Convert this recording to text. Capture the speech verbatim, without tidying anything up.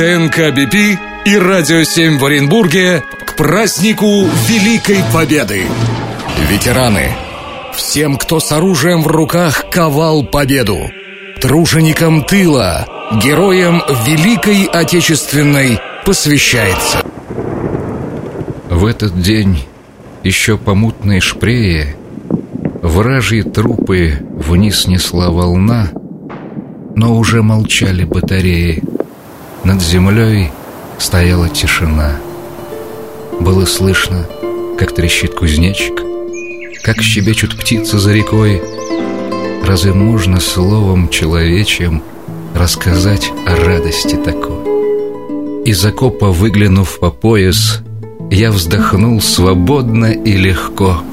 ТНК «Би Пи» и «Радио семь» в Оренбурге к празднику Великой Победы. Ветераны, всем, кто с оружием в руках ковал победу, труженикам тыла, героям Великой Отечественной посвящается. В этот день еще по мутной Шпрее вражьи трупы вниз несла волна, но уже молчали батареи. Над землей стояла тишина. Было слышно, как трещит кузнечик, как щебечут птицы за рекой. Разве можно словом человечьим рассказать о радости такой? Из окопа выглянув по пояс, я вздохнул свободно и легко.